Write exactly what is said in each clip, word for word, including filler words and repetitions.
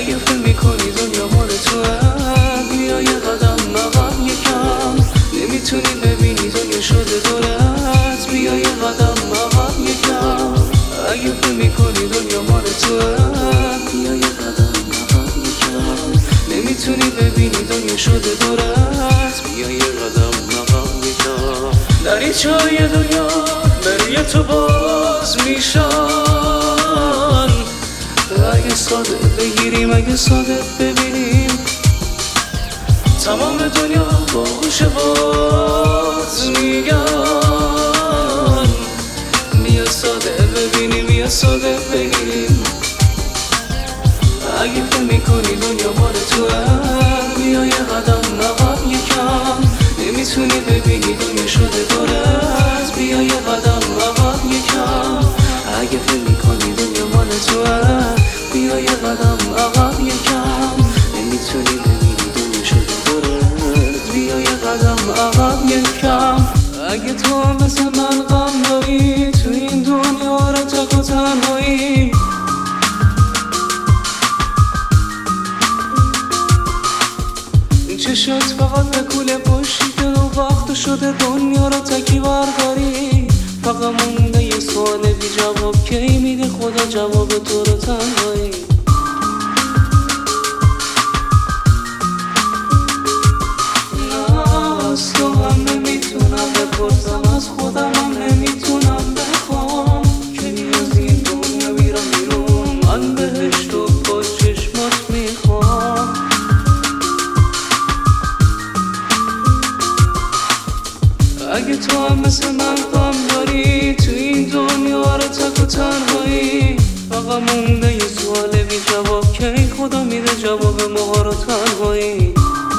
اگه فکر میکنی دنیا مال توه، بیا یه قدم عقب یکم. نمیتونی ببینی دنیا شده دورت، بیا یه قدم عقب یکم. اگه فکر میکنی دنیا مال توه، بیا یه قدم عقب یکم. نمیتونی ببینی دنیا شده دورت، بیا یه قدم عقب یکم. دریچه‌های دنیا برای تو باز میشن، اگه ساده بگیریم، اگه ساده ببینیم، تمام دنیا باهوش باز میگن. بیا ساده ببینیم، بیا ساده بگیریم. اگه فکر میکنی دنیا مال توه، بیا یه قدم عقب یکم. نمیتونی ببینی دنیا شده دورت، بیا یه قدم عقب یکم. اگه فکر میکنی دنیا مال توه، بیا یه قدم عقب یکم. نمیتونی ببینی دنیا شده دورت، بیا یه قدم عقب یکم. اگه تو هم مثل من غم داری، تو این دنیا را تک و تنهایی، چشات فقط به کوله پشتی و وقت شده دنیا را تکی برداری. فقط مونده یه سوال بی جواب، کی میده خدا جواب تو رو تنهایی. نه از تو هم نمیتونم بپرسم، از خودم هم نمیتونم بخوام که نیازی این دنیا میرم بیرون. من بهشت و با چشمات میخوام. اگه تو هم مثل من غم داری، تو این دنیا رو تک و تنهایی، فقط مونده یه سوال بی جواب، کی خدا میده جواب ما رو تنهایی.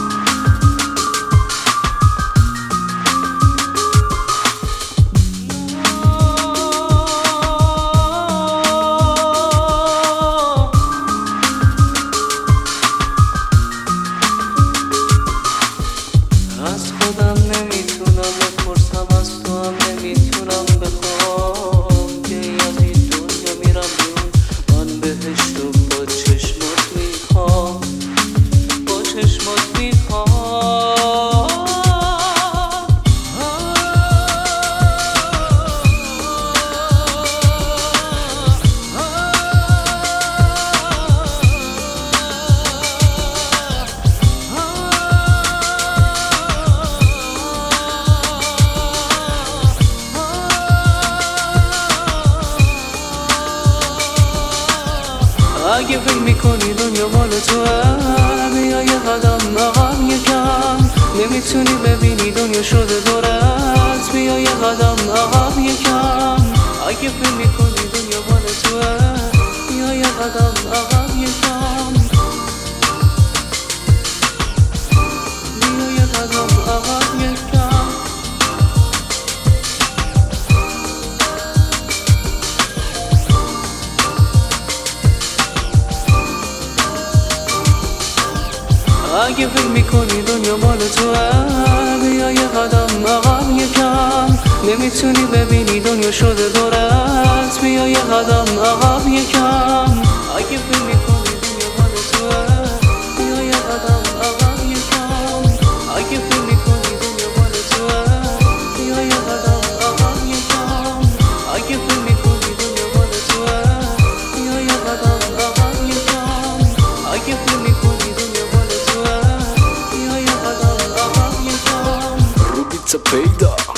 از خودم نمیتونم بپرسم، از تو هم نمیتونم بخوام که از این دنیا میرم بیرون. من بهشت و با چشمات میخوام، با چشمات میخوام. اگه فکر میکنی دنیا مال توه، بیا یه قدم عقب یکم. نمیتونی ببینی دنیا شده دورت، بیا یه قدم عقب یکم. اگه فکر میکنی دنیا مال توه، بیا یه قدم عقب یکم. بیا یه قدم عقب یکم. اگه فکر میکنی دنیا مال توه، بیا یه قدم عقب یکم. نمیتونی ببینی دنیا شده دورت، بیا یه قدم عقب یکم. اگه فکر میکنی دنیا مال توه، بیا یه قدم عقب یکم. اگه فکر میکنی دنیا مال توه، بیا یه قدم عقب یکم. اگه فکر میکنی دنیا مال توه، بیا یه قدم عقب یکم. اگه فکر میکنی دنیا مال توه، بیا یه قدم عقب یکم. روبیت پیدا